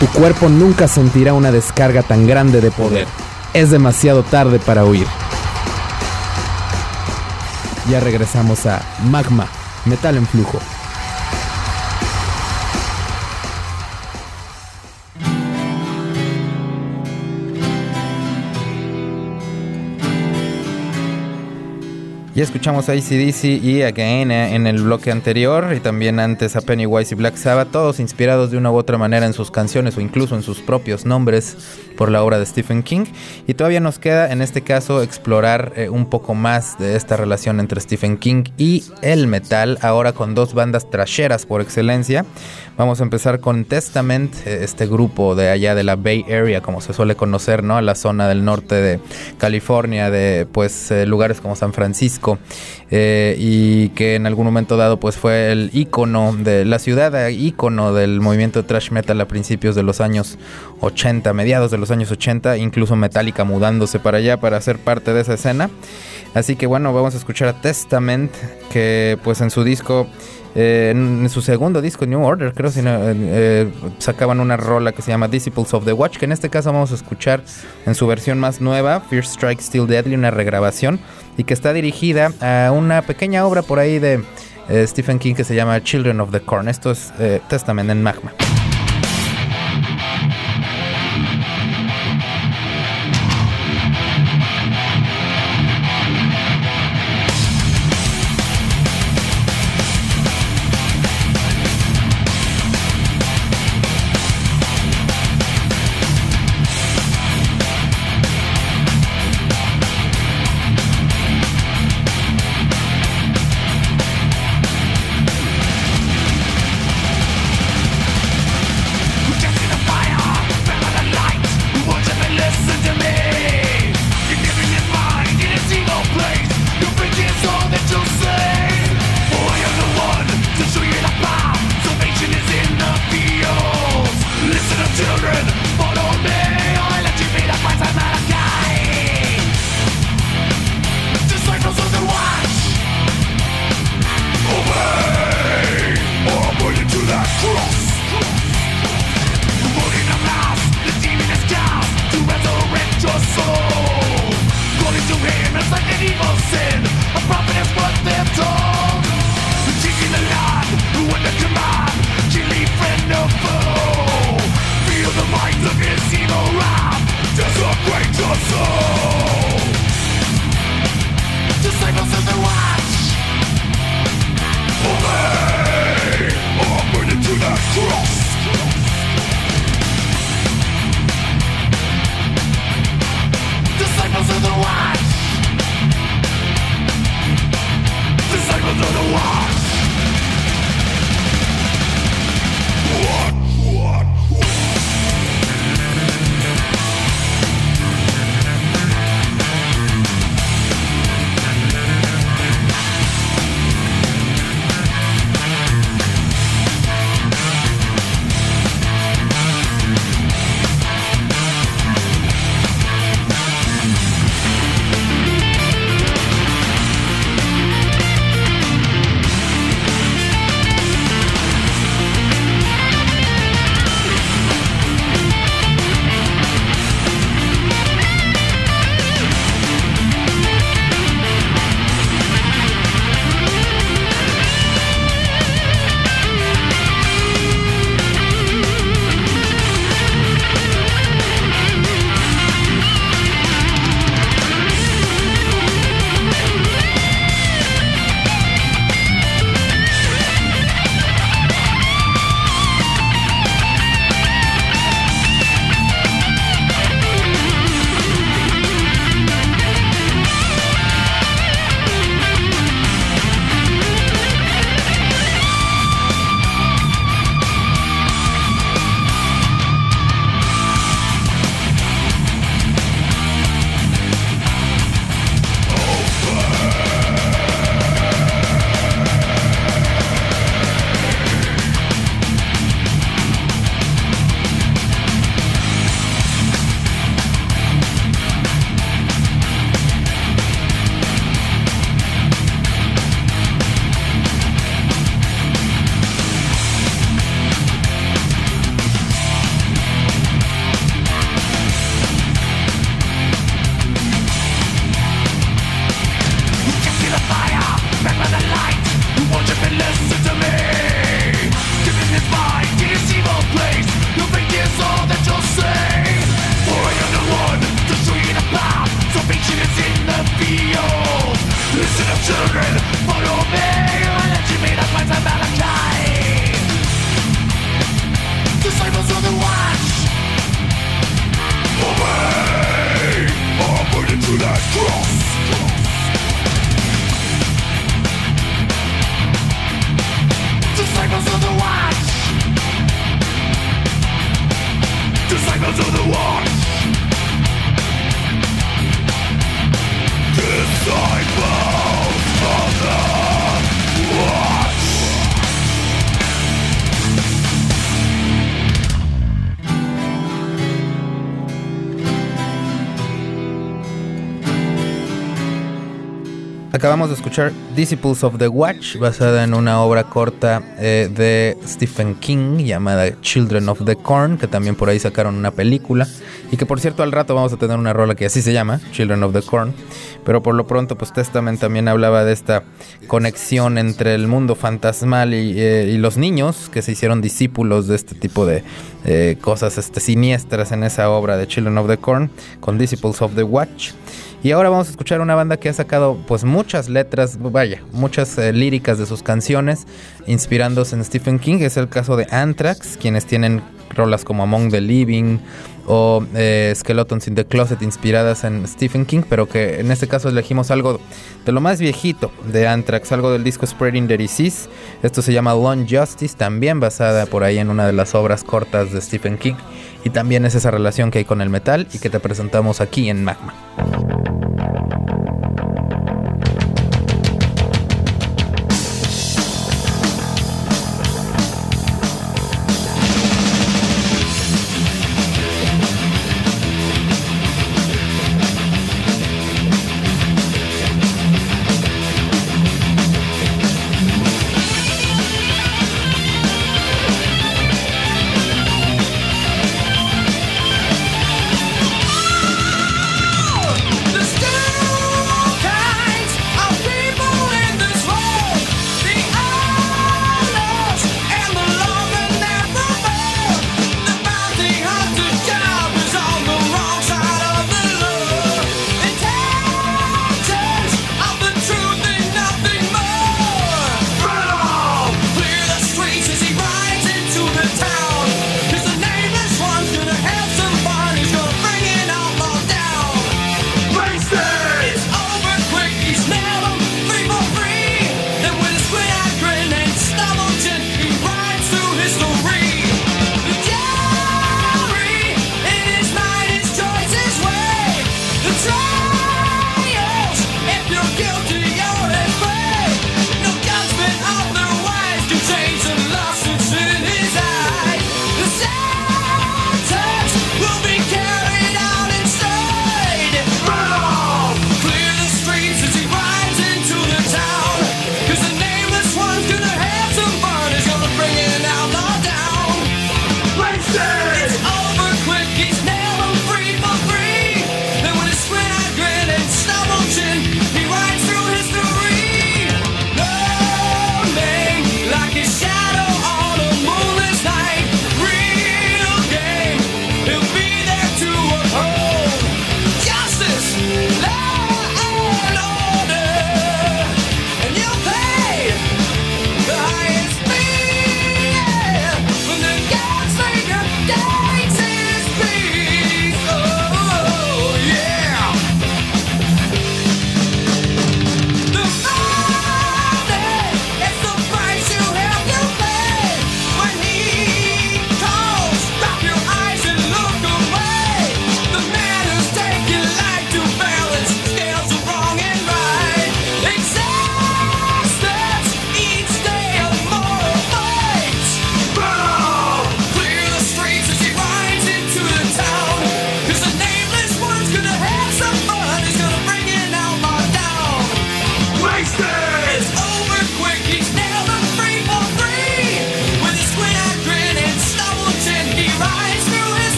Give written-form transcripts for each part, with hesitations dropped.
Tu cuerpo nunca sentirá una descarga tan grande de poder. Es demasiado tarde para huir. Ya regresamos a Magma, Metal en Flujo. Ya escuchamos a AC/DC y Again en el bloque anterior, y también antes a Pennywise y Black Sabbath, todos inspirados de una u otra manera en sus canciones o incluso en sus propios nombres por la obra de Stephen King. Y todavía nos queda en este caso explorar un poco más de esta relación entre Stephen King y el metal, ahora con dos bandas trasheras por excelencia. Vamos a empezar con Testament, este grupo de allá de la Bay Area, como se suele conocer, ¿no? La zona del norte de California, de lugares como San Francisco, y que en algún momento dado pues fue el ícono de la ciudad, ícono del movimiento thrash metal a principios de los años 80, mediados de los años 80, incluso Metallica mudándose para allá para ser parte de esa escena. Así que bueno, vamos a escuchar a Testament, que pues en su disco, en su segundo disco, New Order, creo, sacaban una rola que se llama Disciples of the Watch, que en este caso vamos a escuchar en su versión más nueva, First Strike Still Deadly, una regrabación, y que está dirigida a una pequeña obra por ahí de Stephen King que se llama Children of the Corn. Esto es Testament en Magma. Acabamos de escuchar Disciples of the Watch, basada en una obra corta de Stephen King llamada Children of the Corn, que también por ahí sacaron una película, y que por cierto al rato vamos a tener una rola que así se llama, Children of the Corn, pero por lo pronto pues Testament también hablaba de esta conexión entre el mundo fantasmal y los niños que se hicieron discípulos de este tipo de cosas siniestras en esa obra de Children of the Corn, con Disciples of the Watch. Y ahora vamos a escuchar una banda que ha sacado pues muchas letras, muchas líricas de sus canciones inspirándose en Stephen King. Es el caso de Anthrax, quienes tienen rolas como Among the Living o Skeletons in the Closet inspiradas en Stephen King, pero que en este caso elegimos algo de lo más viejito de Anthrax, algo del disco Spreading the Disease. Esto se llama Lone Justice, también basada por ahí en una de las obras cortas de Stephen King, y también es esa relación que hay con el metal y que te presentamos aquí en Magma.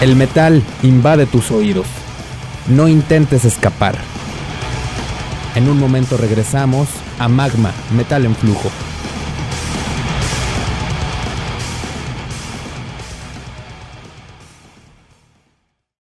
El metal invade tus oídos. No intentes escapar. En un momento regresamos a Magma, Metal en Flujo.